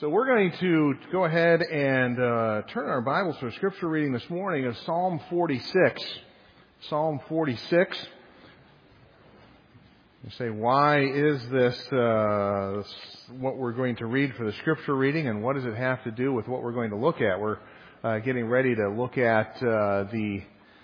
So we're going to go ahead and turn our Bibles to a scripture reading this morning of Psalm 46. Psalm 46. You say, why is this what we're going to read for the scripture reading, and what does it have to do with what we're going to look at? We're getting ready to look at the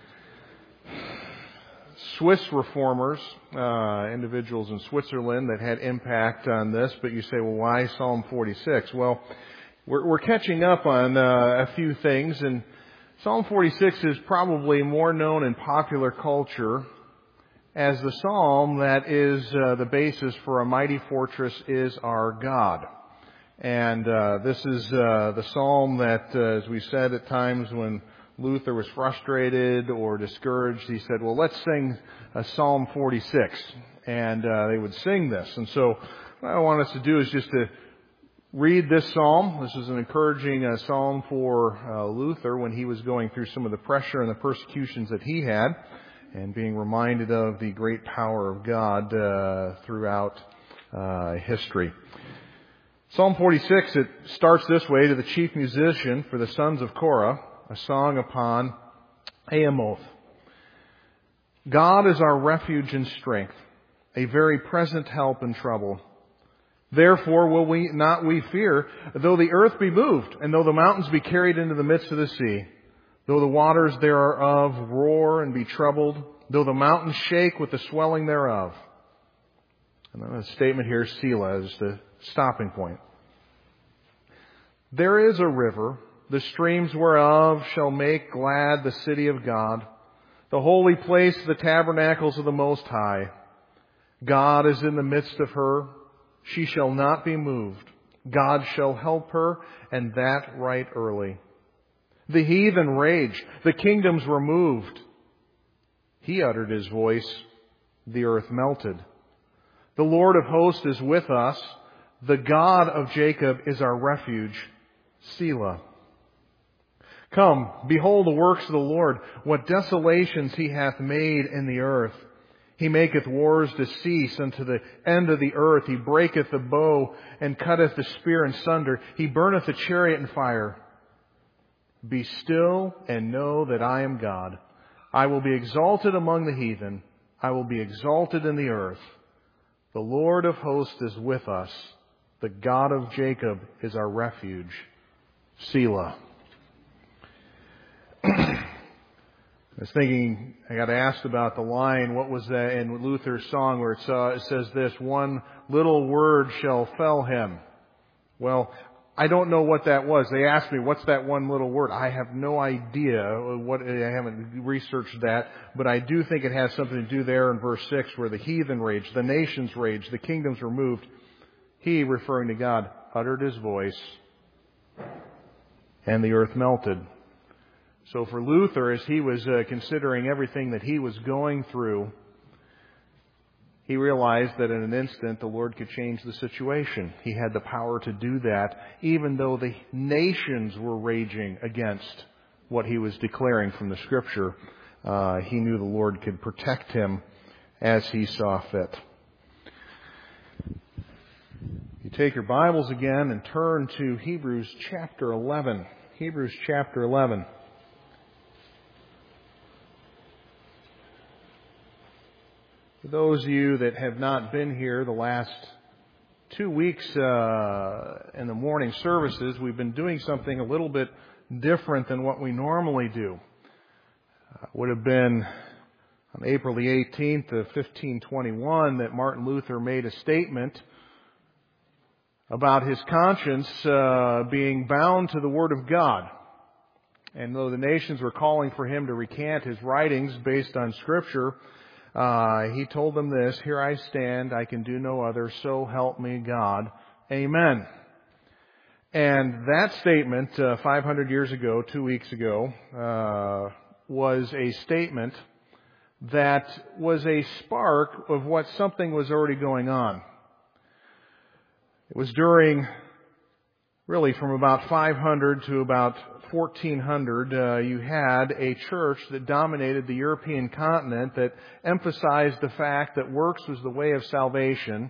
Swiss reformers, individuals in Switzerland that had impact on this, but you say, well, why Psalm 46? Well, we're catching up on a few things, and Psalm 46 is probably more known in popular culture as the psalm that is the basis for "A Mighty Fortress is Our God." And this is the psalm that, as we said at times when Luther was frustrated or discouraged, he said, well, let's sing Psalm 46. And they would sing this. And so what I want us to do is just to read this psalm. This is an encouraging psalm for Luther when he was going through some of the pressure and the persecutions that he had, and being reminded of the great power of God throughout history. Psalm 46, it starts this way: to the chief musician for the sons of Korah, a song upon Amoth. God is our refuge and strength, a very present help in trouble. Therefore will we not fear, though the earth be moved, and though the mountains be carried into the midst of the sea, though the waters thereof roar and be troubled, though the mountains shake with the swelling thereof. And then the statement here, Selah, is the stopping point. There is a river, the streams whereof shall make glad the city of God, the holy place, the tabernacles of the Most High. God is in the midst of her. She shall not be moved. God shall help her, and that right early. The heathen raged. The kingdoms were moved. He uttered his voice. The earth melted. The Lord of hosts is with us. The God of Jacob is our refuge. Selah. Come, behold the works of the Lord, what desolations He hath made in the earth. He maketh wars to cease unto the end of the earth. He breaketh the bow and cutteth the spear in sunder. He burneth the chariot in fire. Be still and know that I am God. I will be exalted among the heathen. I will be exalted in the earth. The Lord of hosts is with us. The God of Jacob is our refuge. Selah. I was thinking, I got asked about the line, what was that in Luther's song where it says this, one little word shall fell him. Well, I don't know what that was. They asked me, what's that one little word? I have no idea. I haven't researched that, but I do think it has something to do there in verse 6 where the heathen raged, the nations raged, the kingdoms were moved. He, referring to God, uttered his voice, and the earth melted. So for Luther, as he was considering everything that he was going through, he realized that in an instant the Lord could change the situation. He had the power to do that, even though the nations were raging against what he was declaring from the Scripture. He knew the Lord could protect him as He saw fit. You take your Bibles again and turn to Hebrews chapter 11. Hebrews chapter 11. For those of you that have not been here the last 2 weeks in the morning services, we've been doing something a little bit different than what we normally do. It would have been on April the 18th of 1521 that Martin Luther made a statement about his conscience being bound to the Word of God. And though the nations were calling for him to recant his writings based on Scripture, he told them this, here I stand, I can do no other, so help me God. Amen. And that statement 500 years ago, 2 weeks ago, was a statement that was a spark of what something was already going on. It was during, really from about 500 to about 1400, you had a church that dominated the European continent that emphasized the fact that works was the way of salvation,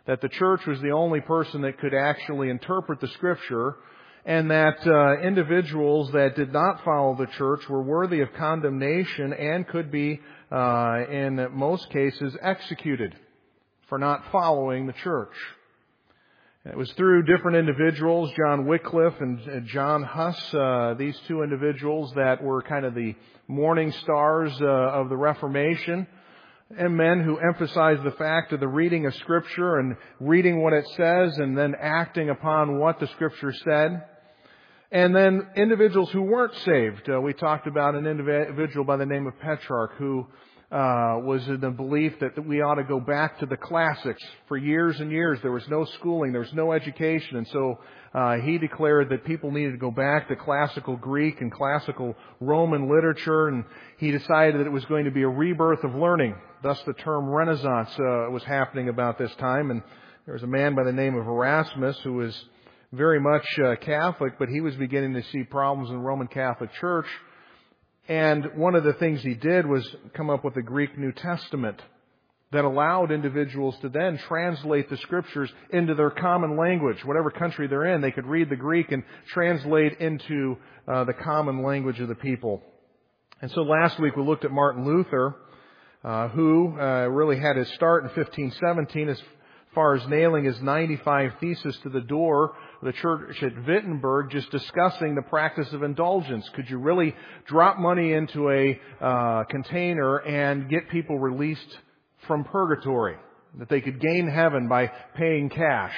that the church was the only person that could actually interpret the Scripture, and that individuals that did not follow the church were worthy of condemnation and could be, in most cases, executed for not following the church. It was through different individuals, John Wycliffe and John Huss, these two individuals that were kind of the morning stars of the Reformation, and men who emphasized the fact of the reading of Scripture and reading what it says and then acting upon what the Scripture said. And then individuals who weren't saved. We talked about an individual by the name of Petrarch who was in the belief that we ought to go back to the classics. For years and years there was no schooling, there was no education, and so he declared that people needed to go back to classical Greek and classical Roman literature, and he decided that it was going to be a rebirth of learning. Thus the term Renaissance was happening about this time, and there was a man by the name of Erasmus who was very much Catholic, but he was beginning to see problems in the Roman Catholic Church. And one of the things he did was come up with a Greek New Testament that allowed individuals to then translate the Scriptures into their common language. Whatever country they're in, they could read the Greek and translate into the common language of the people. And so last week we looked at Martin Luther, who really had his start in 1517 as far as nailing his 95 Theses to the door of the church at Wittenberg, just discussing the practice of indulgence. Could you really drop money into a container and get people released from purgatory? That they could gain heaven by paying cash.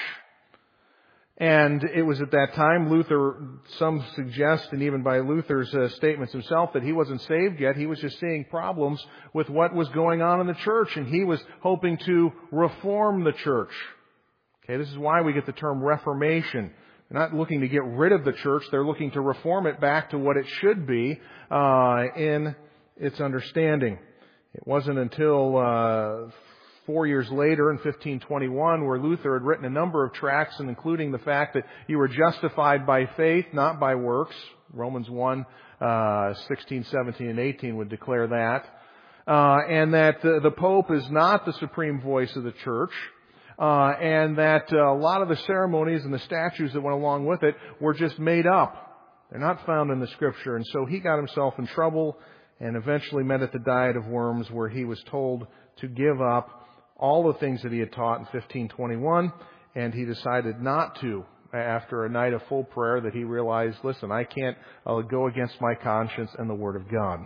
And it was at that time, Luther, some suggest, and even by Luther's statements himself, that he wasn't saved yet. He was just seeing problems with what was going on in the church, and he was hoping to reform the church. Okay, this is why we get the term Reformation. They're not looking to get rid of the church. They're looking to reform it back to what it should be in its understanding. It wasn't until 4 years later, in 1521, where Luther had written a number of tracts, and including the fact that you were justified by faith, not by works. Romans 1, 16, 17, and 18 would declare that. And that the Pope is not the supreme voice of the church. And that a lot of the ceremonies and the statutes that went along with it were just made up. They're not found in the Scripture. And so he got himself in trouble and eventually met at the Diet of Worms, where he was told to give up all the things that he had taught in 1521, and he decided not to. After a night of full prayer, that he realized, listen, I can't go against my conscience and the Word of God.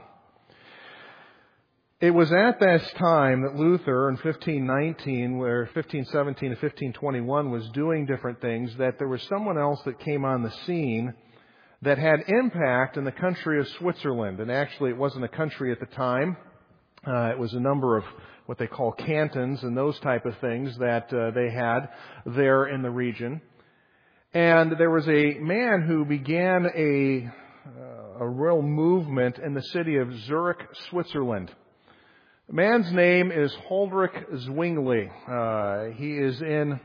It was at this time that Luther in 1519, where 1517 and 1521 was doing different things, that there was someone else that came on the scene that had impact in the country of Switzerland. And actually it wasn't a country at the time. It was a number of what they call cantons and those type of things that they had there in the region. And there was a man who began a real movement in the city of Zurich, Switzerland. The man's name is Huldrych Zwingli. He is in,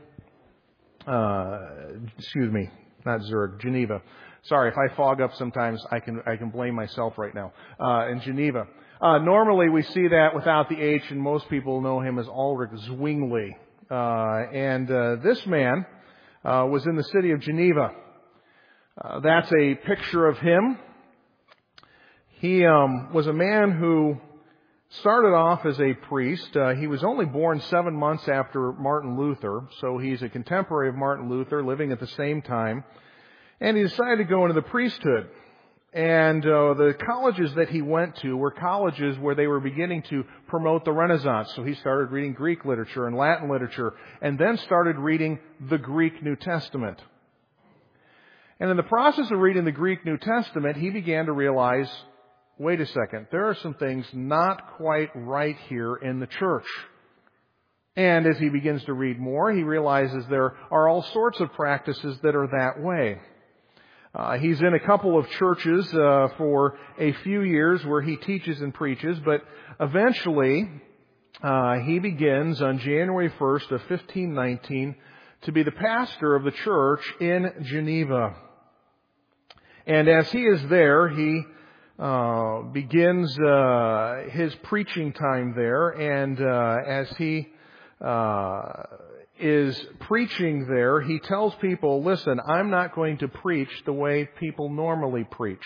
not Zurich, Geneva. Sorry, if I fog up sometimes, I can blame myself right now. In Geneva. Normally we see that without the H, and most people know him as Ulrich Zwingli. And this man was in the city of Geneva. That's a picture of him. He was a man who started off as a priest. He was only born 7 months after Martin Luther, so he's a contemporary of Martin Luther, living at the same time. And he decided to go into the priesthood. And the colleges that he went to were colleges where they were beginning to promote the Renaissance. So he started reading Greek literature and Latin literature, and then started reading the Greek New Testament. And in the process of reading the Greek New Testament, he began to realize, wait a second, there are some things not quite right here in the church. And as he begins to read more, he realizes there are all sorts of practices that are that way. He's in a couple of churches for a few years where he teaches and preaches, but eventually he begins on January 1st of 1519 to be the pastor of the church in Geneva. And as he is there, he begins his preaching time there, and as he is preaching there, he tells people, listen, I'm not going to preach the way people normally preach.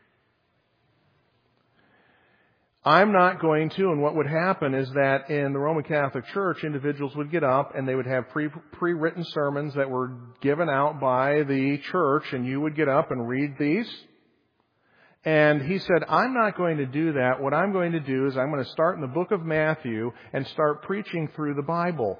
I'm not going to, and what would happen is that in the Roman Catholic Church, individuals would get up and they would have pre-written sermons that were given out by the church, and you would get up and read these. And he said, I'm not going to do that. What I'm going to do is I'm going to start in the book of Matthew and start preaching through the Bible.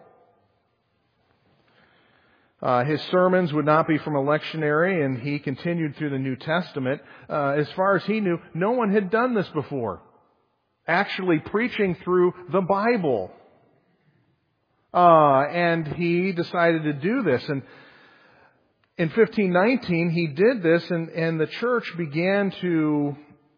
His sermons would not be from a lectionary, and he continued through the New Testament. As far as he knew, no one had done this before. Actually preaching through the Bible. And he decided to do this. And in 1519, he did this, and the church began to,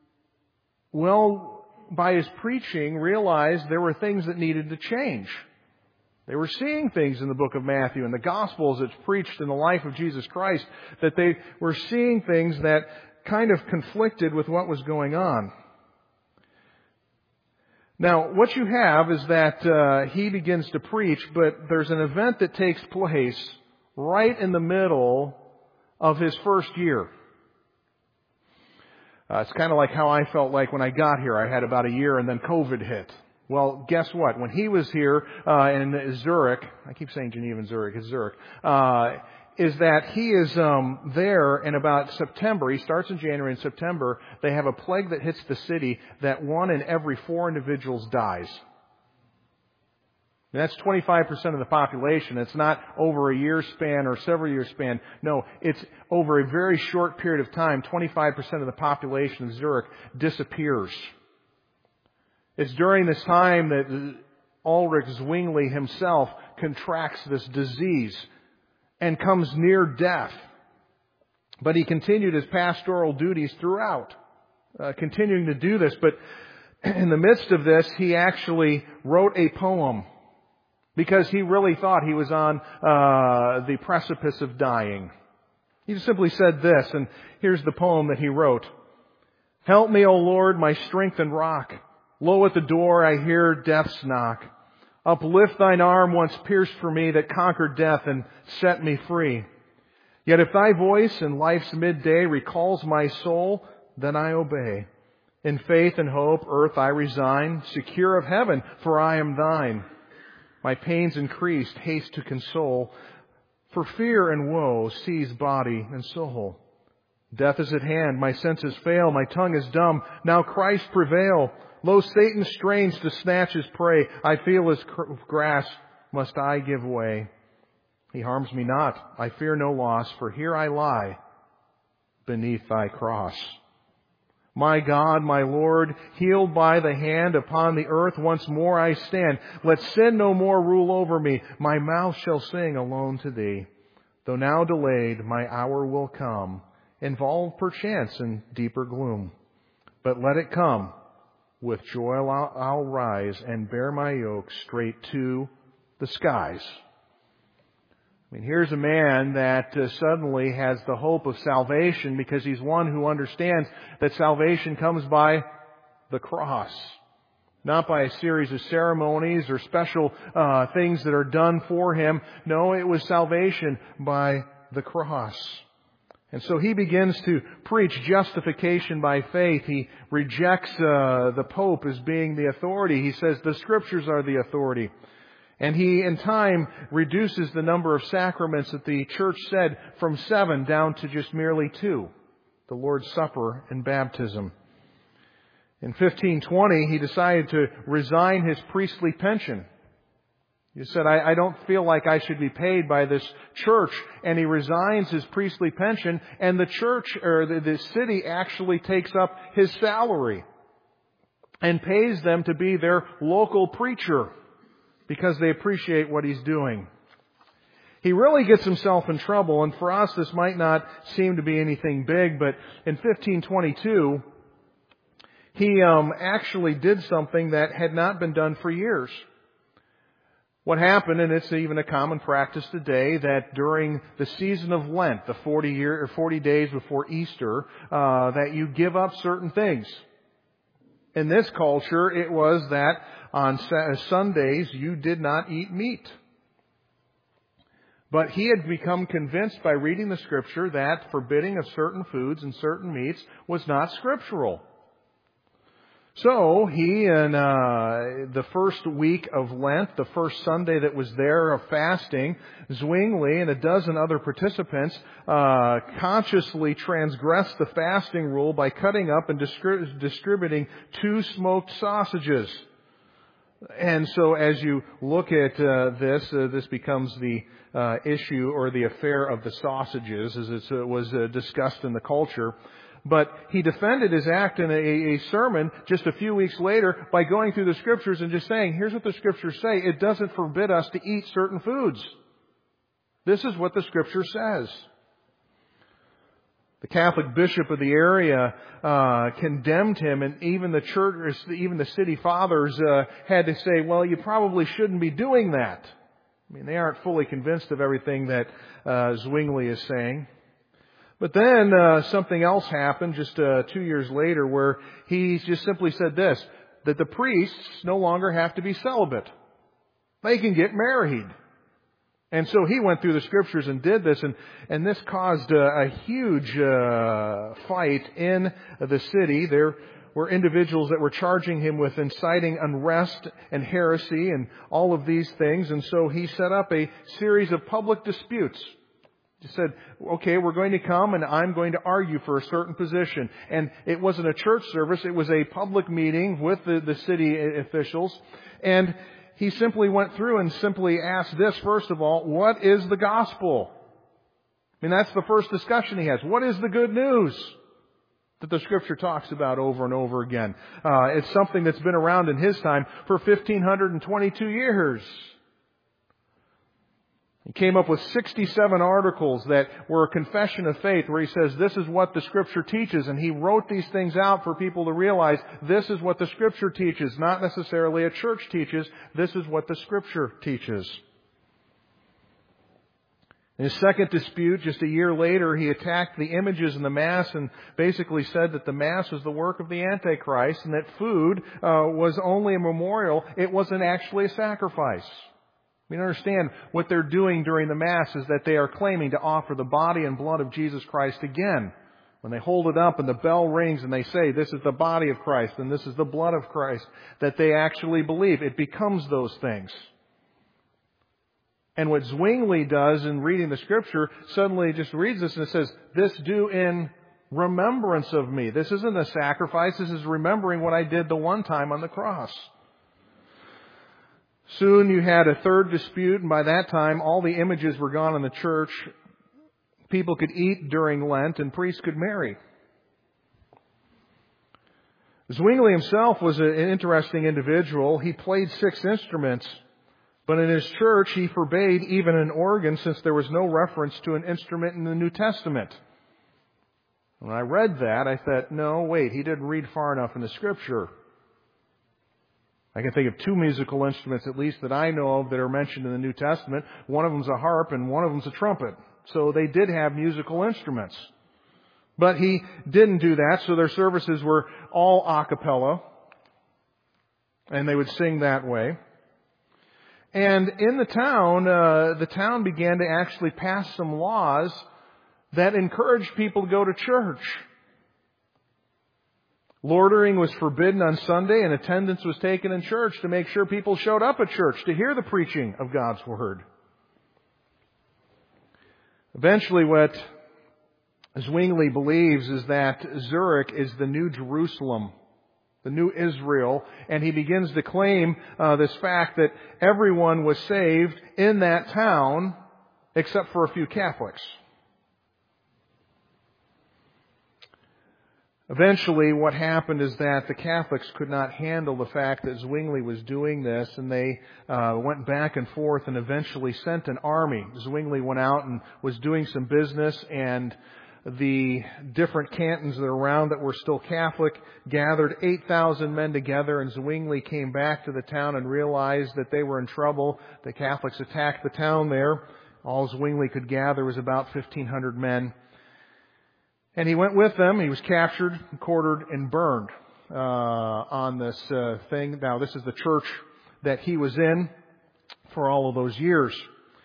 by his preaching, realize there were things that needed to change. They were seeing things in the book of Matthew and the Gospels that's preached in the life of Jesus Christ, that they were seeing things that kind of conflicted with what was going on. Now, what you have is that he begins to preach, but there's an event that takes place right in the middle of his first year. It's kind of like how I felt like when I got here. I had about a year and then COVID hit. Well, guess what? When he was here in Zurich, I keep saying Geneva and Zurich, it's Zurich, is that he is there in about September. He starts in January. In September, they have a plague that hits the city that 1 in every 4 individuals dies. And that's 25% of the population. It's not over a year span or several year span. No, it's over a very short period of time. 25% of the population of Zurich disappears. It's during this time that Ulrich Zwingli himself contracts this disease and comes near death. But he continued his pastoral duties throughout, continuing to do this. But in the midst of this, he actually wrote a poem because he really thought he was on the precipice of dying. He just simply said this, and here's the poem that he wrote. Help me, O Lord, my strength and rock. Lo, at the door I hear death's knock. Uplift thine arm once pierced for me that conquered death and set me free. Yet if thy voice in life's midday recalls my soul, then I obey. In faith and hope earth I resign, secure of heaven, for I am thine. My pains increased, haste to console, for fear and woe seize body and soul. Death is at hand, my senses fail, my tongue is dumb. Now Christ prevail. Lo, Satan strains to snatch his prey. I feel his grasp, must I give way? He harms me not, I fear no loss, for here I lie beneath thy cross. My God, my Lord, healed by the hand upon the earth, once more I stand. Let sin no more rule over me. My mouth shall sing alone to thee. Though now delayed, my hour will come, involved perchance in deeper gloom. But let it come. With joy I'll rise and bear my yoke straight to the skies. I mean, here's a man that suddenly has the hope of salvation because he's one who understands that salvation comes by the cross. Not by a series of ceremonies or special things that are done for him. No, it was salvation by the cross. And so he begins to preach justification by faith. He rejects the Pope as being the authority. He says the Scriptures are the authority. And he, in time, reduces the number of sacraments that the Church said from 7 down to just merely 2. The Lord's Supper and baptism. In 1520, he decided to resign his priestly pension. He said, I don't feel like I should be paid by this church. And he resigns his priestly pension, and the church, or the city, actually takes up his salary and pays them to be their local preacher because they appreciate what he's doing. He really gets himself in trouble, and for us this might not seem to be anything big, but in 1522, he actually did something that had not been done for years. What happened, and it's even a common practice today, that during the season of Lent, the 40 days before Easter, that you give up certain things. In this culture, it was that on Sundays you did not eat meat. But he had become convinced by reading the Scripture that forbidding of certain foods and certain meats was not scriptural. So he, in the first week of Lent, the first Sunday that was there of fasting, Zwingli and a dozen other participants consciously transgressed the fasting rule by cutting up and distributing 2 smoked sausages. And so as you look at this becomes the issue or the affair of the sausages, as it was discussed in the culture. But he defended his act in a sermon just a few weeks later by going through the Scriptures and just saying, here's what the Scriptures say. It doesn't forbid us to eat certain foods. This is what the Scripture says. The Catholic bishop of the area condemned him, and even the church, even the city fathers had to say, well, you probably shouldn't be doing that. I mean, they aren't fully convinced of everything that Zwingli is saying. But then something else happened just 2 years later where he just simply said this, that the priests no longer have to be celibate. They can get married. And so he went through the Scriptures and did this, and this caused a huge fight in the city. There were individuals that were charging him with inciting unrest and heresy and all of these things, and so he set up a series of public disputes. He said, okay, we're going to come and I'm going to argue for a certain position. And it wasn't a church service, it was a public meeting with the city officials. And he simply went through and simply asked this, first of all, what is the gospel? I mean, that's the first discussion he has. What is the good news that the Scripture talks about over and over again? It's something that's been around in his time for 1,522 years. He came up with 67 articles that were a confession of faith where he says this is what the Scripture teaches, and he wrote these things out for people to realize this is what the Scripture teaches, not necessarily a church teaches. This is what the Scripture teaches. In his second dispute, just a year later, he attacked the images in the Mass and basically said that the Mass was the work of the Antichrist and that food was only a memorial. It wasn't actually a sacrifice. We understand what they're doing during the Mass is that they are claiming to offer the body and blood of Jesus Christ again. When they hold it up and the bell rings and they say, this is the body of Christ and this is the blood of Christ, that they actually believe. It becomes those things. And what Zwingli does in reading the Scripture, suddenly just reads this and it says, this do in remembrance of me. This isn't a sacrifice. This is remembering what I did the one time on the cross. Soon you had a third dispute, and by that time all the images were gone in the church. People could eat during Lent, and priests could marry. Zwingli himself was an interesting individual. He played 6 instruments, but in his church he forbade even an organ since there was no reference to an instrument in the New Testament. When I read that, I thought, no, wait, he didn't read far enough in the Scripture. I can think of 2 musical instruments, at least, that I know of that are mentioned in the New Testament. One of them's a harp and one of them's a trumpet. So they did have musical instruments. But he didn't do that, so their services were all a cappella. And they would sing that way. And in the town began to actually pass some laws that encouraged people to go to church. Loitering was forbidden on Sunday, and attendance was taken in church to make sure people showed up at church to hear the preaching of God's Word. Eventually, what Zwingli believes is that Zurich is the new Jerusalem, the new Israel, and he begins to claim this fact that everyone was saved in that town except for a few Catholics. Eventually, what happened is that the Catholics could not handle the fact that Zwingli was doing this, and they went back and forth and eventually sent an army. Zwingli went out and was doing some business, and the different cantons that are around that were still Catholic gathered 8,000 men together, and Zwingli came back to the town and realized that they were in trouble. The Catholics attacked the town there. All Zwingli could gather was about 1,500 men. And he went with them. He was captured, quartered, and burned on this thing. Now, this is the church that he was in for all of those years.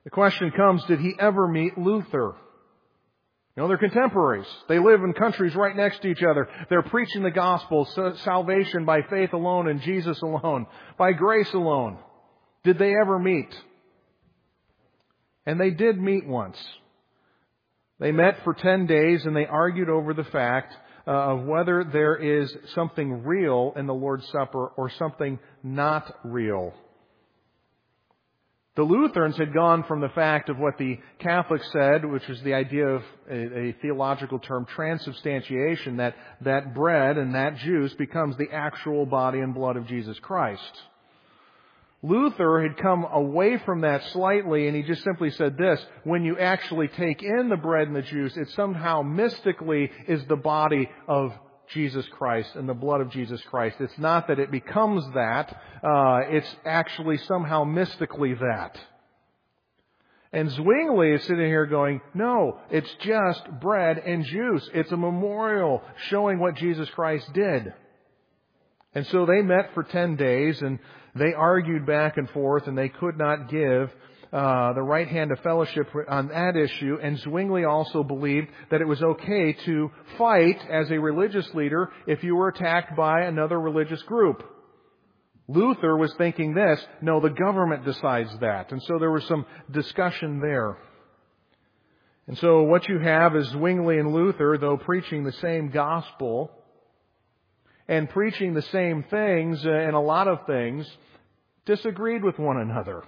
The question comes, did he ever meet Luther? They're contemporaries. They live in countries right next to each other. They're preaching the gospel, salvation by faith alone in Jesus alone, by grace alone. Did they ever meet? And they did meet once. They met for 10 days and they argued over the fact of whether there is something real in the Lord's Supper or something not real. The Lutherans had gone from the fact of what the Catholics said, which is the idea of a theological term, transubstantiation, that bread and that juice becomes the actual body and blood of Jesus Christ. Luther had come away from that slightly, and he just simply said this: when you actually take in the bread and the juice, it somehow mystically is the body of Jesus Christ and the blood of Jesus Christ. It's not that it becomes that, it's actually somehow mystically that. And Zwingli is sitting here going, no, it's just bread and juice. It's a memorial showing what Jesus Christ did. And so they met for 10 days and they argued back and forth, and they could not give the right hand of fellowship on that issue. And Zwingli also believed that it was okay to fight as a religious leader if you were attacked by another religious group. Luther was thinking this: no, the government decides that. And so there was some discussion there. And so what you have is Zwingli and Luther, though preaching the same gospel and preaching the same things and a lot of things, disagreed with one another.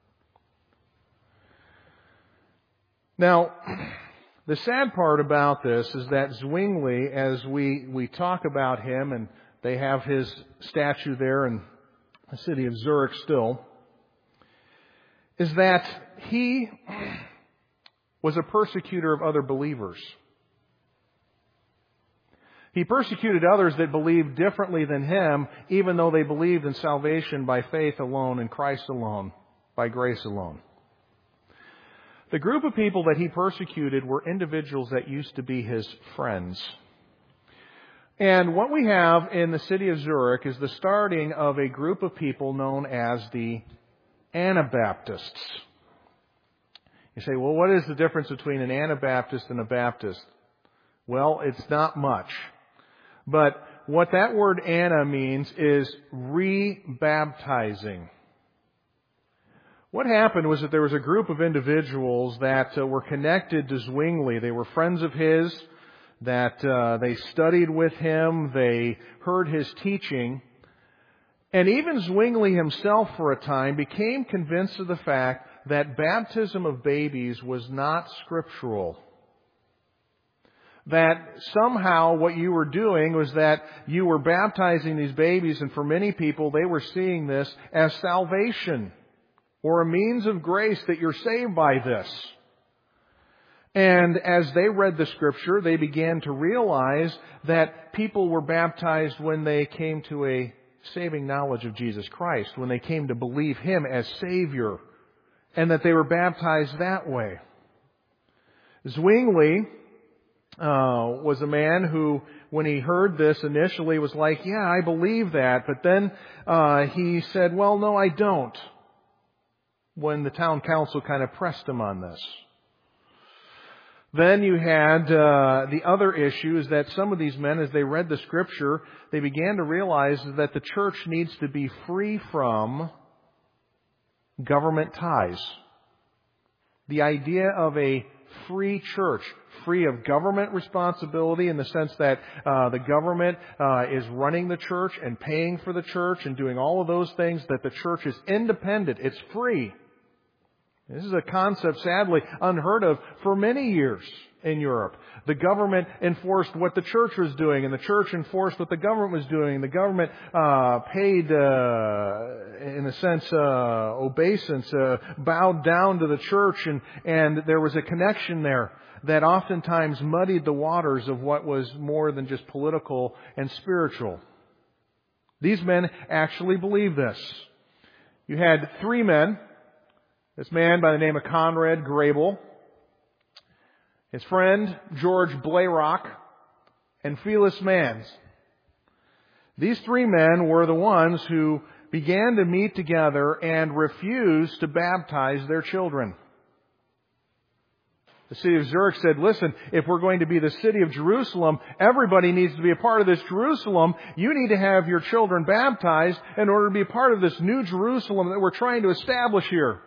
Now, the sad part about this is that Zwingli, as we talk about him, and they have his statue there in the city of Zurich still, is that he was a persecutor of other believers. He persecuted others that believed differently than him, even though they believed in salvation by faith alone, in Christ alone, by grace alone. The group of people that he persecuted were individuals that used to be his friends. And what we have in the city of Zurich is the starting of a group of people known as the Anabaptists. You say, well, what is the difference between an Anabaptist and a Baptist? Well, it's not much. But what that word Anna means is re-baptizing. What happened was that there was a group of individuals that were connected to Zwingli. They were friends of his, that they studied with him, they heard his teaching. And even Zwingli himself for a time became convinced of the fact that baptism of babies was not scriptural. That somehow what you were doing was that you were baptizing these babies, and for many people they were seeing this as salvation or a means of grace, that you're saved by this. And as they read the Scripture, they began to realize that people were baptized when they came to a saving knowledge of Jesus Christ, when they came to believe Him as Savior, and that they were baptized that way. Zwingli was a man who, when he heard this initially, was like, yeah, I believe that. But then he said, well, no, I don't, when the town council kind of pressed him on this. Then you had the other issue is that some of these men, as they read the Scripture, they began to realize that the church needs to be free from government ties. The idea of a free church, free of government responsibility in the sense that the government is running the church and paying for the church and doing all of those things, that the church is independent, it's free. This is a concept, sadly, unheard of for many years in Europe. The government enforced what the church was doing, and the church enforced what the government was doing. The government paid, in a sense, obeisance, bowed down to the church, and there was a connection there that oftentimes muddied the waters of what was more than just political and spiritual. These men actually believed this. You had three men. This man by the name of Conrad Grebel, his friend George Blayrock, and Felix Manz. These three men were the ones who began to meet together and refused to baptize their children. The city of Zurich said, listen, if we're going to be the city of Jerusalem, everybody needs to be a part of this Jerusalem. You need to have your children baptized in order to be a part of this new Jerusalem that we're trying to establish here.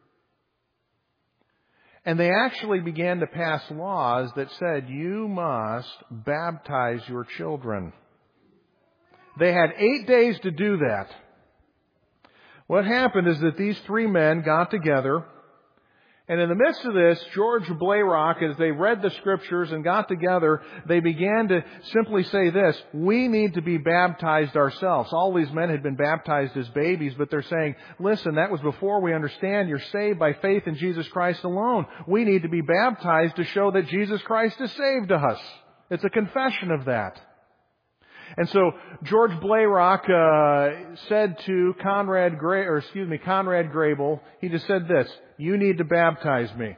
And they actually began to pass laws that said, you must baptize your children. They had 8 days to do that. What happened is that these three men got together, and in the midst of this, George Blayrock, as they read the Scriptures and got together, they began to simply say this: we need to be baptized ourselves. All these men had been baptized as babies, but they're saying, listen, that was before we understand you're saved by faith in Jesus Christ alone. We need to be baptized to show that Jesus Christ has saved us. It's a confession of that. And so George Blayrock said to Conrad Grable, he just said this: you need to baptize me,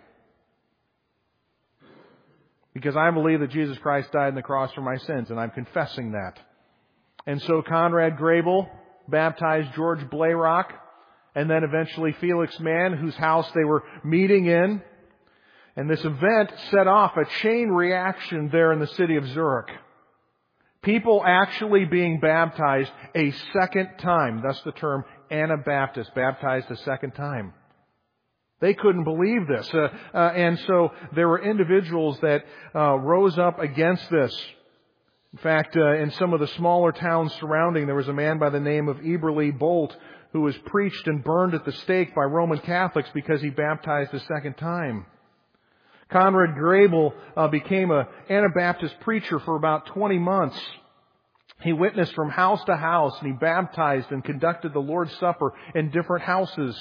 because I believe that Jesus Christ died on the cross for my sins, and I'm confessing that. And so Conrad Grable baptized George Blayrock, and then eventually Felix Mann, whose house they were meeting in. And this event set off a chain reaction there in the city of Zurich. People actually being baptized a second time. Thus the term Anabaptist, baptized a second time. They couldn't believe this. And so there were individuals that rose up against this. In fact, in some of the smaller towns surrounding, there was a man by the name of Eberly Bolt who was preached and burned at the stake by Roman Catholics because he baptized a second time. Conrad Grable became an Anabaptist preacher for about 20 months. He witnessed from house to house, and he baptized and conducted the Lord's Supper in different houses.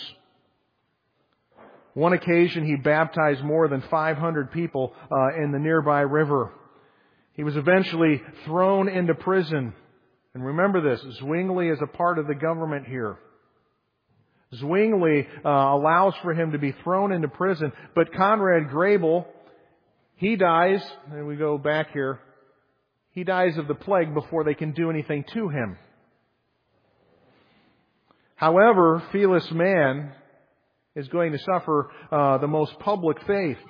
One occasion, he baptized more than 500 people in the nearby river. He was eventually thrown into prison. And remember this, Zwingli is a part of the government here. Zwingli allows for him to be thrown into prison, but Conrad Grable, he dies, and we go back here, he dies of the plague before they can do anything to him. However, Felix Mann is going to suffer the most public fate.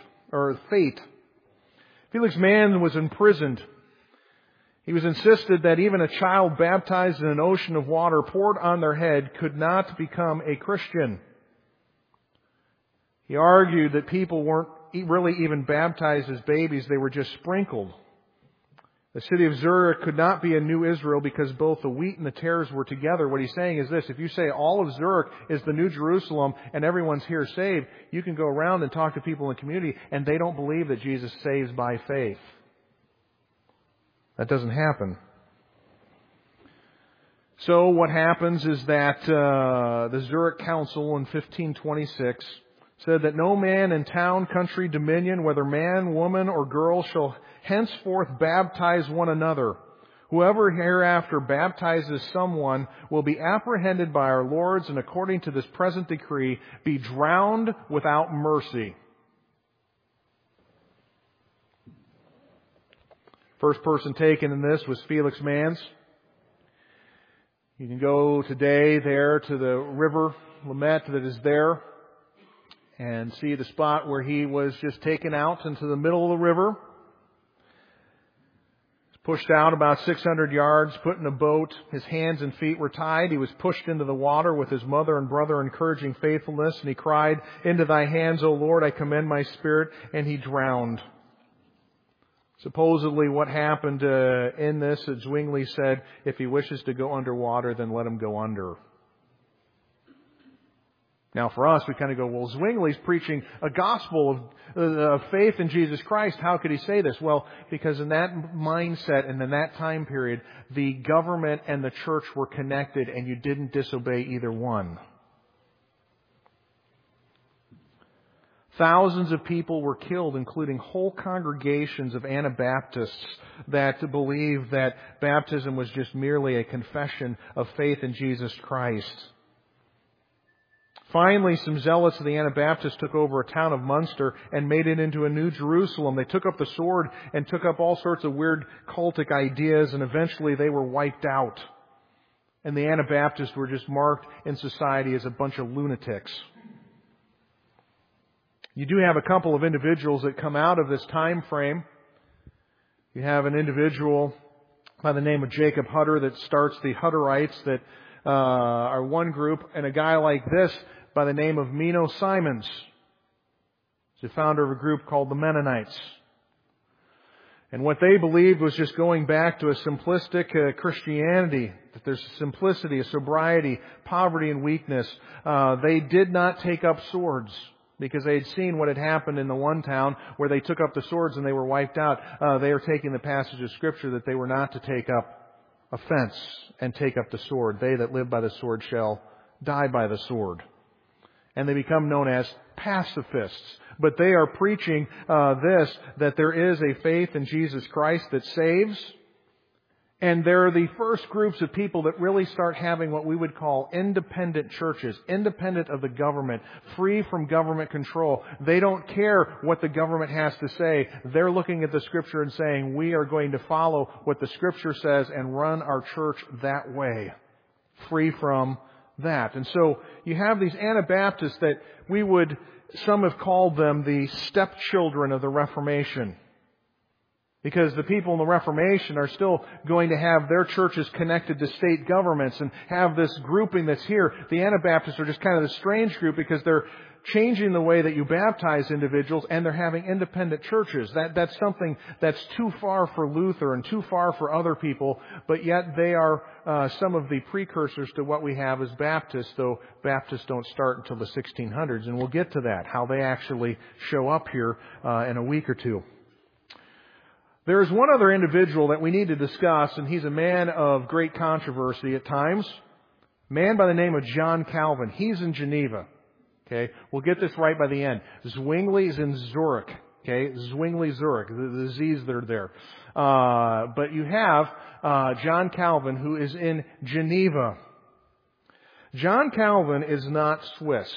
Felix Mann was imprisoned. He was insisted that even a child baptized in an ocean of water poured on their head could not become a Christian. He argued that people weren't really even baptized as babies, they were just sprinkled. The city of Zurich could not be a new Israel because both the wheat and the tares were together. What he's saying is this: if you say all of Zurich is the new Jerusalem and everyone's here saved, you can go around and talk to people in the community and they don't believe that Jesus saves by faith. That doesn't happen. So what happens is that the Zurich Council in 1526 said that no man in town, country, dominion, whether man, woman, or girl, shall henceforth baptize one another. Whoever hereafter baptizes someone will be apprehended by our lords, and according to this present decree, be drowned without mercy. First person taken in this was Felix Manz. You can go today there to the river Lamette that is there and see the spot where he was just taken out into the middle of the river. Pushed out about 600 yards, put in a boat. His hands and feet were tied. He was pushed into the water with his mother and brother encouraging faithfulness. And he cried, "Into thy hands, O Lord, I commend my spirit." And he drowned. Supposedly what happened in this, Zwingli said, if he wishes to go underwater, then let him go under. Now for us, we kind of go, well, Zwingli's preaching a gospel of faith in Jesus Christ. How could he say this? Well, because in that mindset and in that time period, the government and the church were connected and you didn't disobey either one. Thousands of people were killed, including whole congregations of Anabaptists that believed that baptism was just merely a confession of faith in Jesus Christ. Finally, some zealots of the Anabaptists took over a town of Munster and made it into a new Jerusalem. They took up the sword and took up all sorts of weird cultic ideas, and eventually they were wiped out. And the Anabaptists were just marked in society as a bunch of lunatics. You do have a couple of individuals that come out of this time frame. You have an individual by the name of Jacob Hutter that starts the Hutterites that are one group, and a guy like this by the name of Menno Simons. He's the founder of a group called the Mennonites. And what they believed was just going back to a simplistic Christianity, that there's a simplicity, a sobriety, poverty, and weakness. They did not take up swords because they had seen what had happened in the one town where they took up the swords and they were wiped out. They are taking the passage of Scripture that they were not to take up offense and take up the sword. They that live by the sword shall die by the sword. And they become known as pacifists. But they are preaching that there is a faith in Jesus Christ that saves. And they're the first groups of people that really start having what we would call independent churches, independent of the government, free from government control. They don't care what the government has to say. They're looking at the Scripture and saying, we are going to follow what the Scripture says and run our church that way, free from that. And so you have these Anabaptists that some have called them the stepchildren of the Reformation. Because the people in the Reformation are still going to have their churches connected to state governments and have this grouping that's here. The Anabaptists are just kind of the strange group because they're changing the way that you baptize individuals and they're having independent churches. That's something that's too far for Luther and too far for other people, but yet they are some of the precursors to what we have as Baptists, though Baptists don't start until the 1600s. And we'll get to that, how they actually show up here in a week or two. There is one other individual that we need to discuss, and he's a man of great controversy at times. A man by the name of John Calvin. He's in Geneva. Okay, we'll get this right by the end. Zwingli is in Zurich. Okay, Zwingli, Zurich. The Z's that are there. But you have John Calvin, who is in Geneva. John Calvin is not Swiss.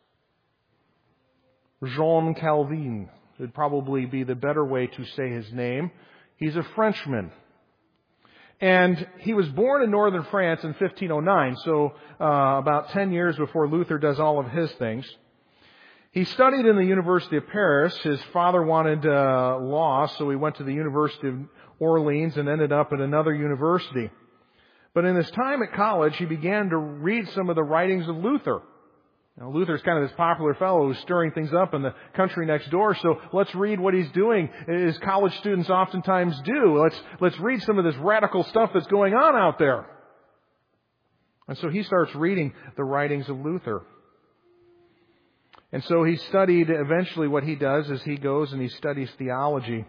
Jean Calvin would probably be the better way to say his name. He's a Frenchman. And he was born in northern France in 1509, so about 10 years before Luther does all of his things. He studied in the University of Paris. His father wanted law, so he went to the University of Orleans and ended up at another university. But in his time at college, he began to read some of the writings of Luther. Now, Luther's kind of this popular fellow who's stirring things up in the country next door, so let's read what he's doing, as college students oftentimes do. Let's read some of this radical stuff that's going on out there. And so he starts reading the writings of Luther. And so he studied, eventually what he does is he goes and he studies theology.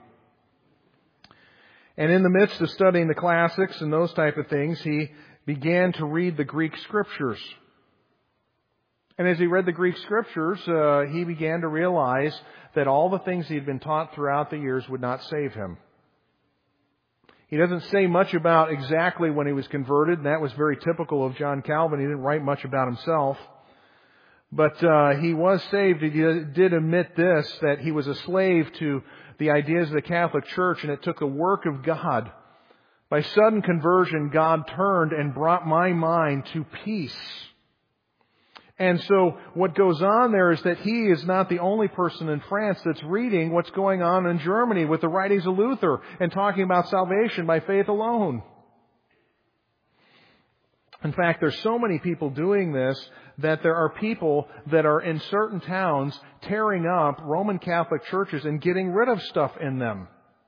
And in the midst of studying the classics and those type of things, he began to read the Greek Scriptures. And as he read the Greek Scriptures, he began to realize that all the things he had been taught throughout the years would not save him. He doesn't say much about exactly when he was converted, and that was very typical of John Calvin. He didn't write much about himself. But he was saved. He did admit this, that he was a slave to the ideas of the Catholic Church, and it took the work of God. By sudden conversion, God turned and brought my mind to peace. And so what goes on there is that he is not the only person in France that's reading what's going on in Germany with the writings of Luther and talking about salvation by faith alone. In fact, there's so many people doing this that there are people that are in certain towns tearing up Roman Catholic churches and getting rid of stuff in them.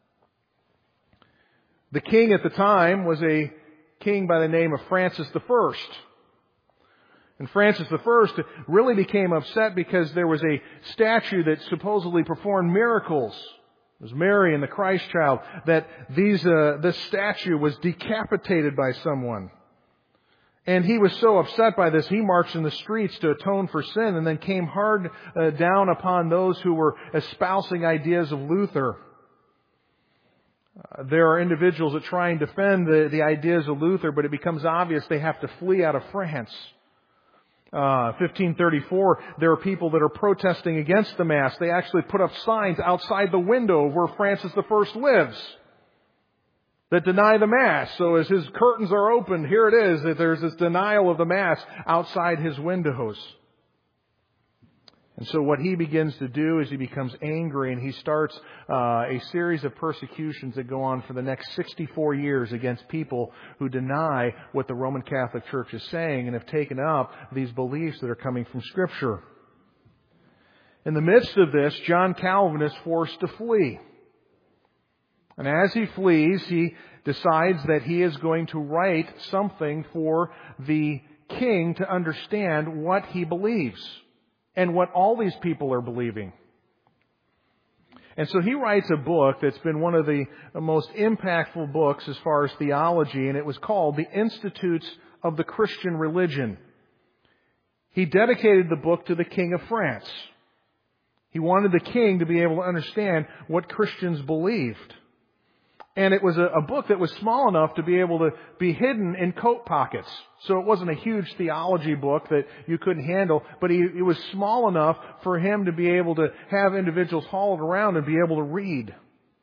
The king at the time was a king by the name of Francis I. And Francis I really became upset because there was a statue that supposedly performed miracles. It was Mary and the Christ child. That this statue was decapitated by someone. And he was so upset by this, he marched in the streets to atone for sin and then came hard down upon those who were espousing ideas of Luther. There are individuals that try and defend the ideas of Luther, but it becomes obvious they have to flee out of France. 1534, there are people that are protesting against the Mass. They actually put up signs outside the window where Francis I lives that deny the Mass. So as his curtains are opened, here it is, that there's this denial of the Mass outside his windows. And so what he begins to do is he becomes angry, and he starts a series of persecutions that go on for the next 64 years against people who deny what the Roman Catholic Church is saying and have taken up these beliefs that are coming from Scripture. In the midst of this, John Calvin is forced to flee. And as he flees, he decides that he is going to write something for the king to understand what he believes and what all these people are believing. And so he writes a book that's been one of the most impactful books as far as theology, and it was called The Institutes of the Christian Religion. He dedicated the book to the King of France. He wanted the king to be able to understand what Christians believed. And it was a book that was small enough to be able to be hidden in coat pockets. So it wasn't a huge theology book that you couldn't handle, but it was small enough for him to be able to have individuals haul it around and be able to read.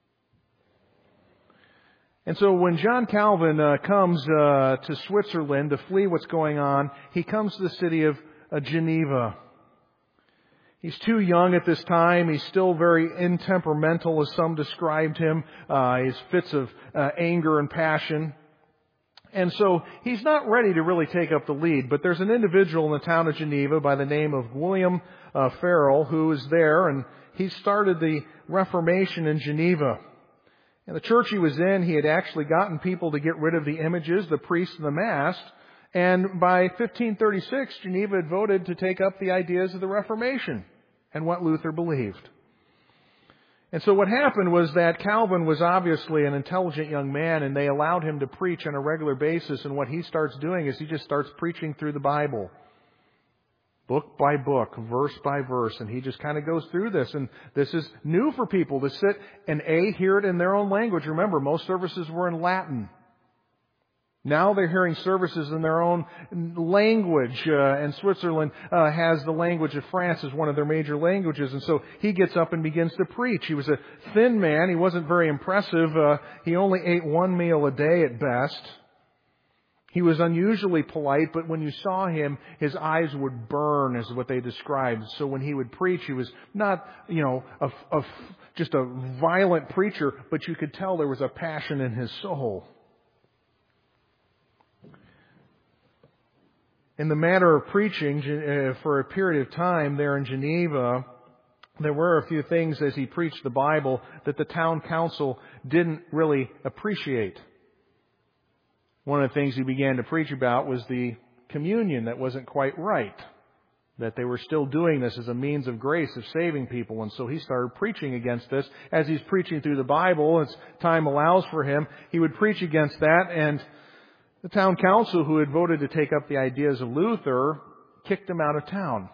And so when John Calvin comes to Switzerland to flee what's going on, he comes to the city of Geneva. He's too young at this time. He's still very intemperamental, as some described him. His fits of anger and passion. And so he's not ready to really take up the lead. But there's an individual in the town of Geneva by the name of William Farel who is there, and he started the Reformation in Geneva. In the church he was in, he had actually gotten people to get rid of the images, the priest and the Mass. And by 1536, Geneva had voted to take up the ideas of the Reformation and what Luther believed. And so what happened was that Calvin was obviously an intelligent young man, and they allowed him to preach on a regular basis. And what he starts doing is he just starts preaching through the Bible, book by book, verse by verse. And he just kind of goes through this. And this is new for people to sit and hear it in their own language. Remember, most services were in Latin. Now they're hearing services in their own language, and Switzerland has the language of France as one of their major languages. And so he gets up and begins to preach. He was a thin man. He wasn't very impressive. He only ate one meal a day at best. He was unusually polite, but when you saw him, his eyes would burn, is what they described. So when he would preach, he was not, just a violent preacher, but you could tell there was a passion in his soul. In the matter of preaching, for a period of time there in Geneva, there were a few things as he preached the Bible that the town council didn't really appreciate. One of the things he began to preach about was the communion that wasn't quite right, that they were still doing this as a means of grace, of saving people. And so he started preaching against this. As he's preaching through the Bible, as time allows for him, he would preach against that, and the town council, who had voted to take up the ideas of Luther, kicked him out of town.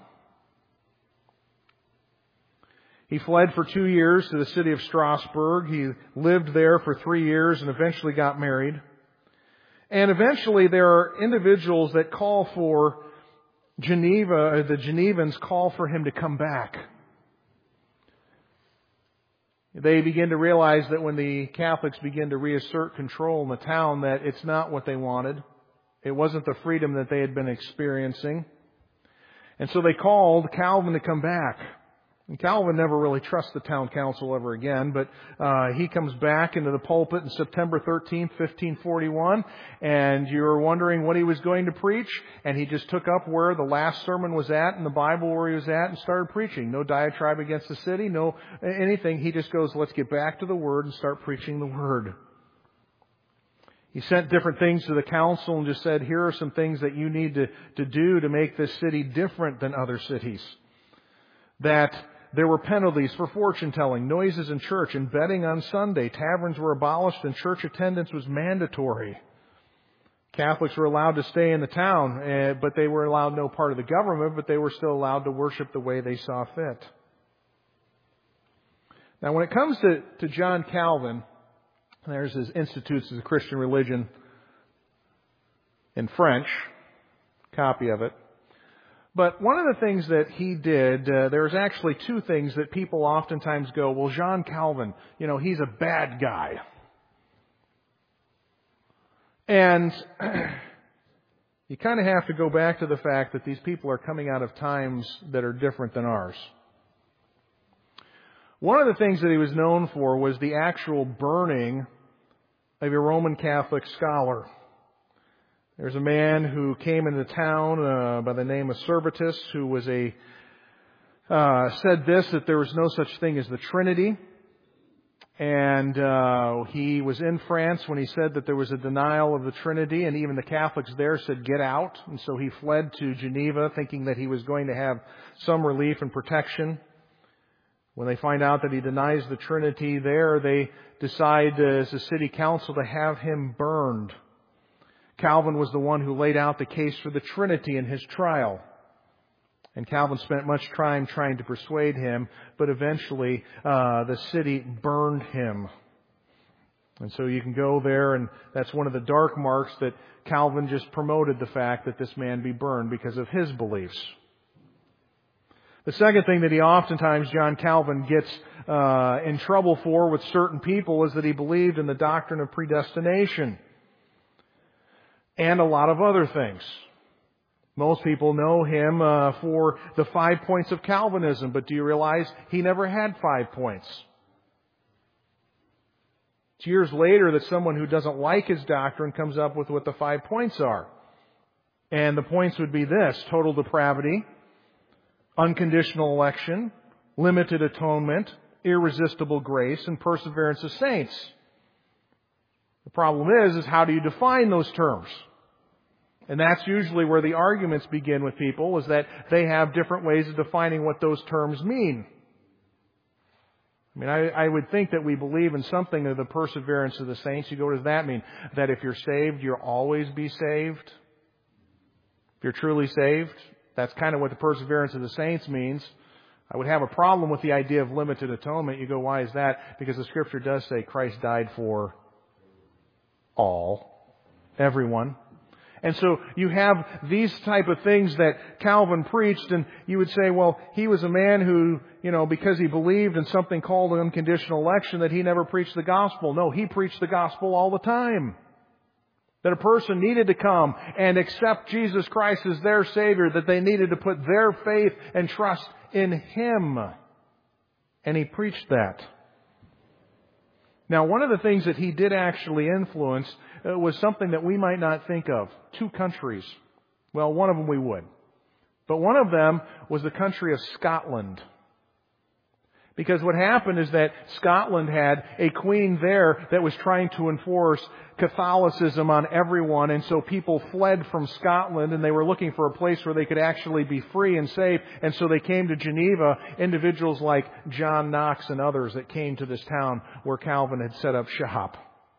He fled for 2 years to the city of Strasbourg. He lived there for 3 years and eventually got married. And eventually there are individuals that call for Geneva, the Genevans call for him to come back. They begin to realize that when the Catholics begin to reassert control in the town, that it's not what they wanted. It wasn't the freedom that they had been experiencing. And so they called Calvin to come back. And Calvin never really trusts the town council ever again, but he comes back into the pulpit on September 13th, 1541, and you're wondering what he was going to preach, and he just took up where the last sermon was at in the Bible where he was at and started preaching. No diatribe against the city, no anything. He just goes, let's get back to the Word and start preaching the Word. He sent different things to the council and just said, here are some things that you need to do to make this city different than other cities. That there were penalties for fortune-telling, noises in church, and betting on Sunday. Taverns were abolished and church attendance was mandatory. Catholics were allowed to stay in the town, but they were allowed no part of the government, but they were still allowed to worship the way they saw fit. Now, when it comes to John Calvin, there's his Institutes of the Christian Religion in French, copy of it. But one of the things that he did, there's actually two things that people oftentimes go, well, John Calvin, he's a bad guy. And you kind of have to go back to the fact that these people are coming out of times that are different than ours. One of the things that he was known for was the actual burning of a Roman Catholic scholar. There's a man who came into town by the name of Servetus, who was said this, that there was no such thing as the Trinity. And he was in France when he said that there was a denial of the Trinity, and even the Catholics there said, get out. And so he fled to Geneva thinking that he was going to have some relief and protection. When they find out that he denies the Trinity there, they decide as a city council to have him burned. Calvin was the one who laid out the case for the Trinity in his trial. And Calvin spent much time trying to persuade him, but eventually the city burned him. And so you can go there, and that's one of the dark marks that Calvin just promoted the fact that this man be burned because of his beliefs. The second thing that he oftentimes, John Calvin, gets in trouble for with certain people is that he believed in the doctrine of predestination and a lot of other things. Most people know him for the 5 points of Calvinism, but do you realize he never had 5 points? It's years later that someone who doesn't like his doctrine comes up with what the 5 points are. And the points would be this: total depravity, unconditional election, limited atonement, irresistible grace, and perseverance of saints. The problem is how do you define those terms? And that's usually where the arguments begin with people, is that they have different ways of defining what those terms mean. I mean, I would think that we believe in something of the perseverance of the saints. You go, what does that mean? That if you're saved, you'll always be saved? If you're truly saved? That's kind of what the perseverance of the saints means. I would have a problem with the idea of limited atonement. You go, why is that? Because the Scripture does say Christ died for all, everyone. And so you have these type of things that Calvin preached, and you would say, well, he was a man who, because he believed in something called unconditional election, that he never preached the gospel. No, he preached the gospel all the time. That a person needed to come and accept Jesus Christ as their Savior, that they needed to put their faith and trust in Him. And he preached that. Now, one of the things that he did actually influence was something that we might not think of. 2 countries. Well, one of them we would. But one of them was the country of Scotland. Because what happened is that Scotland had a queen there that was trying to enforce Catholicism on everyone, and so people fled from Scotland, and they were looking for a place where they could actually be free and safe, and so they came to Geneva, individuals like John Knox and others that came to this town where Calvin had set up shop.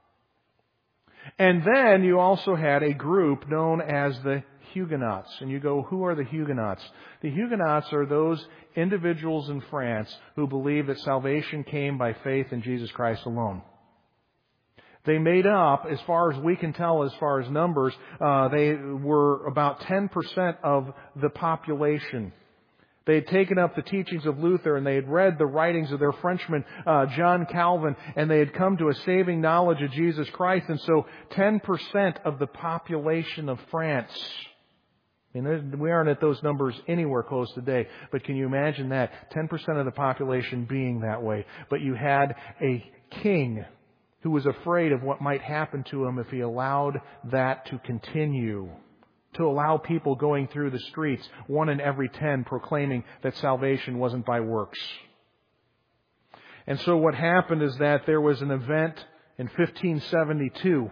And then you also had a group known as the Huguenots. And you go, who are the Huguenots? The Huguenots are those individuals in France who believe that salvation came by faith in Jesus Christ alone. They made up, as far as we can tell, as far as numbers, they were about 10% of the population. They had taken up the teachings of Luther, and they had read the writings of their Frenchman, John Calvin, and they had come to a saving knowledge of Jesus Christ. And so 10% of the population of France. I mean, we aren't at those numbers anywhere close today, but can you imagine that? 10% of the population being that way. But you had a king who was afraid of what might happen to him if he allowed that to continue. To allow people going through the streets, 1 in every 10 proclaiming that salvation wasn't by works. And so what happened is that there was an event in 1572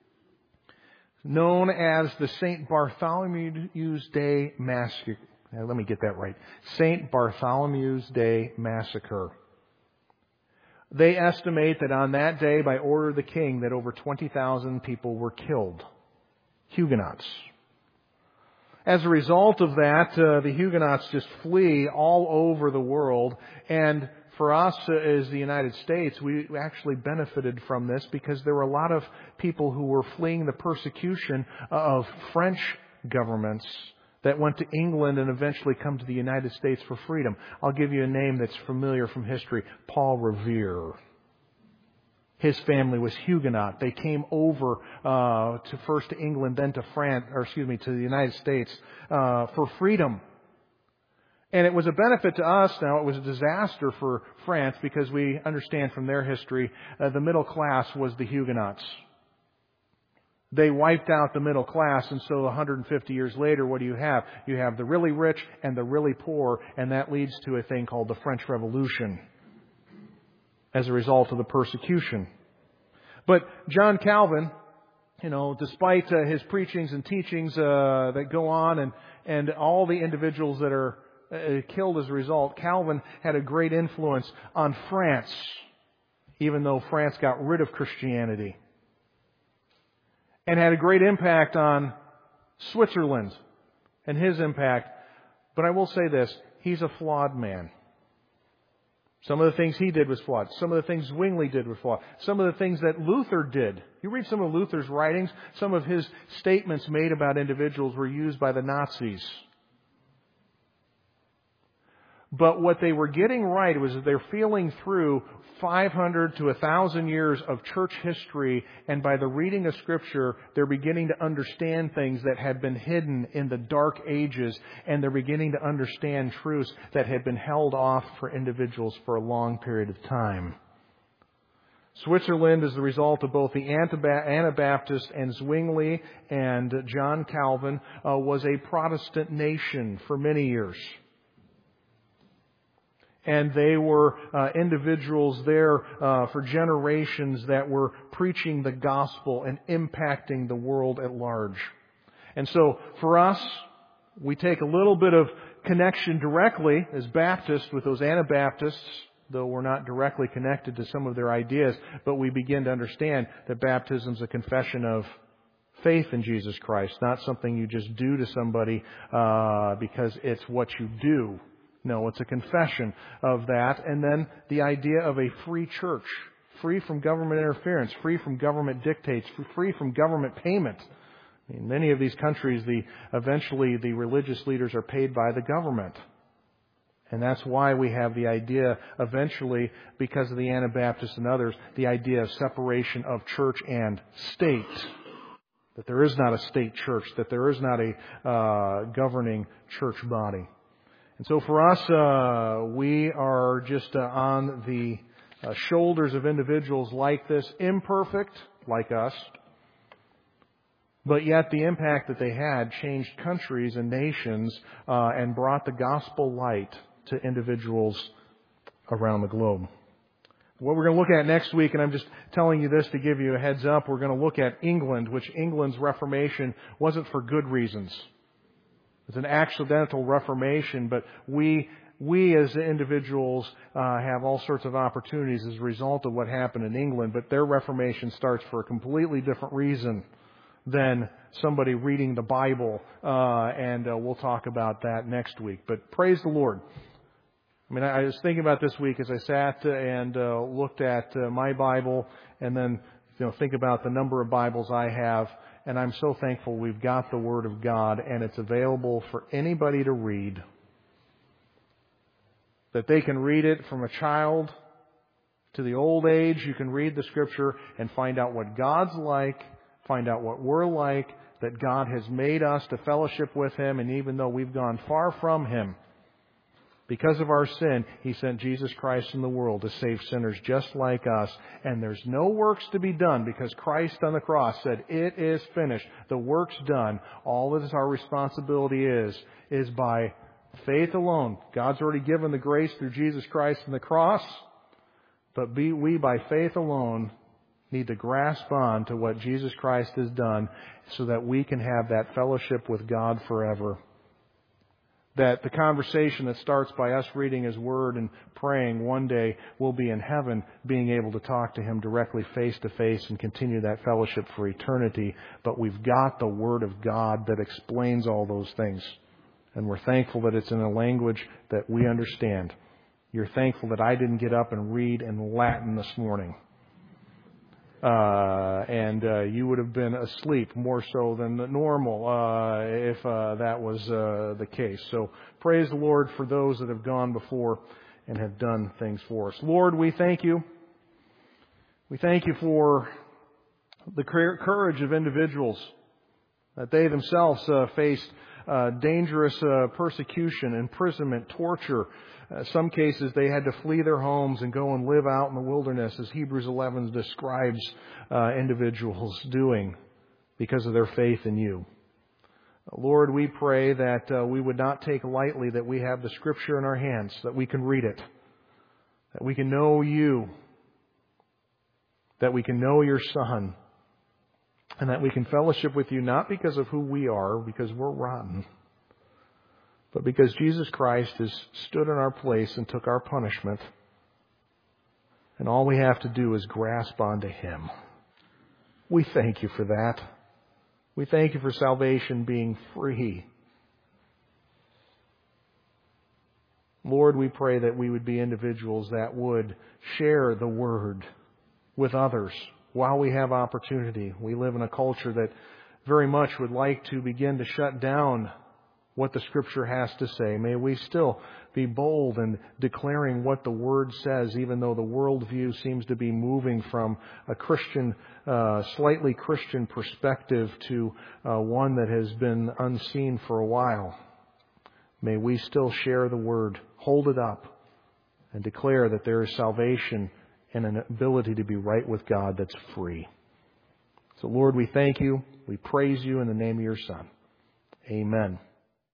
known as the St. Bartholomew's Day Massacre. Now, let me get that right. St. Bartholomew's Day Massacre. They estimate that on that day, by order of the king, that over 20,000 people were killed. Huguenots. As a result of that, the Huguenots just flee all over the world. And for us as the United States, we actually benefited from this because there were a lot of people who were fleeing the persecution of French governments that went to England and eventually come to the United States for freedom. I'll give you a name that's familiar from history. Paul Revere. His family was Huguenot. They came over first to England, then to to the United States for freedom. And it was a benefit to us. Now, it was a disaster for France because we understand from their history the middle class was the Huguenots. They wiped out the middle class, and so 150 years later, what do you have? You have the really rich and the really poor, and that leads to a thing called the French Revolution as a result of the persecution. But John Calvin, despite his preachings and teachings that go on and all the individuals that are killed as a result, Calvin had a great influence on France, even though France got rid of Christianity. And had a great impact on Switzerland and his impact. But I will say this, he's a flawed man. Some of the things he did was flawed. Some of the things Zwingli did were flawed. Some of the things that Luther did. You read some of Luther's writings, some of his statements made about individuals were used by the Nazis. But what they were getting right was that they're feeling through 500 to 1,000 years of church history, and by the reading of Scripture, they're beginning to understand things that had been hidden in the dark ages, and they're beginning to understand truths that had been held off for individuals for a long period of time. Switzerland, as the result of both the Anabaptists and Zwingli and John Calvin, was a Protestant nation for many years. And they were individuals there for generations that were preaching the gospel and impacting the world at large. And so for us, we take a little bit of connection directly as Baptists with those Anabaptists, though we're not directly connected to some of their ideas, but we begin to understand that baptism is a confession of faith in Jesus Christ, not something you just do to somebody because it's what you do. No, it's a confession of that. And then the idea of a free church, free from government interference, free from government dictates, free from government payment. In many of these countries, eventually the religious leaders are paid by the government. And that's why we have the idea, eventually, because of the Anabaptists and others, the idea of separation of church and state. That there is not a state church, that there is not a governing church body. And so for us, we are just on the shoulders of individuals like this, imperfect, like us, but yet the impact that they had changed countries and nations and brought the gospel light to individuals around the globe. What we're going to look at next week, and I'm just telling you this to give you a heads up, we're going to look at England, which England's Reformation wasn't for good reasons. It's an accidental reformation, but we as individuals have all sorts of opportunities as a result of what happened in England, but their reformation starts for a completely different reason than somebody reading the Bible, and we'll talk about that next week. But praise the Lord. I mean, I was thinking about this week as I sat and looked at my Bible, and then think about the number of Bibles I have. And I'm so thankful we've got the Word of God, and it's available for anybody to read. That they can read it from a child to the old age. You can read the Scripture and find out what God's like, find out what we're like, that God has made us to fellowship with Him, and even though we've gone far from Him, because of our sin, He sent Jesus Christ in the world to save sinners just like us. And there's no works to be done because Christ on the cross said, "It is finished." The work's done. All that is our responsibility is by faith alone. God's already given the grace through Jesus Christ and the cross. But we, by faith alone, need to grasp on to what Jesus Christ has done so that we can have that fellowship with God forever. That the conversation that starts by us reading His Word and praying one day will be in heaven, being able to talk to Him directly face to face and continue that fellowship for eternity. But we've got the Word of God that explains all those things. And we're thankful that it's in a language that we understand. You're thankful that I didn't get up and read in Latin this morning. And you would have been asleep more so than normal if that was the case. So praise the Lord for those that have gone before and have done things for us. Lord, we thank You. We thank you for the courage of individuals, that they themselves faced dangerous persecution, imprisonment, torture. Some cases they had to flee their homes and go and live out in the wilderness, as Hebrews 11 describes individuals doing because of their faith in you. Lord, we pray that we would not take lightly that we have the Scripture in our hands, that we can read it, that we can know you, that we can know your Son, and that we can fellowship with you not because of who we are, because we're rotten, but because Jesus Christ has stood in our place and took our punishment, and all we have to do is grasp onto Him. We thank you for that. We thank you for salvation being free. Lord, we pray that we would be individuals that would share the Word with others while we have opportunity. We live in a culture that very much would like to begin to shut down what the Scripture has to say. May we still be bold in declaring what the Word says, even though the worldview seems to be moving from a Christian, slightly Christian perspective to one that has been unseen for a while. May we still share the Word, hold it up, and declare that there is salvation and an ability to be right with God that's free. So, Lord, we thank you. We praise you in the name of your Son. Amen.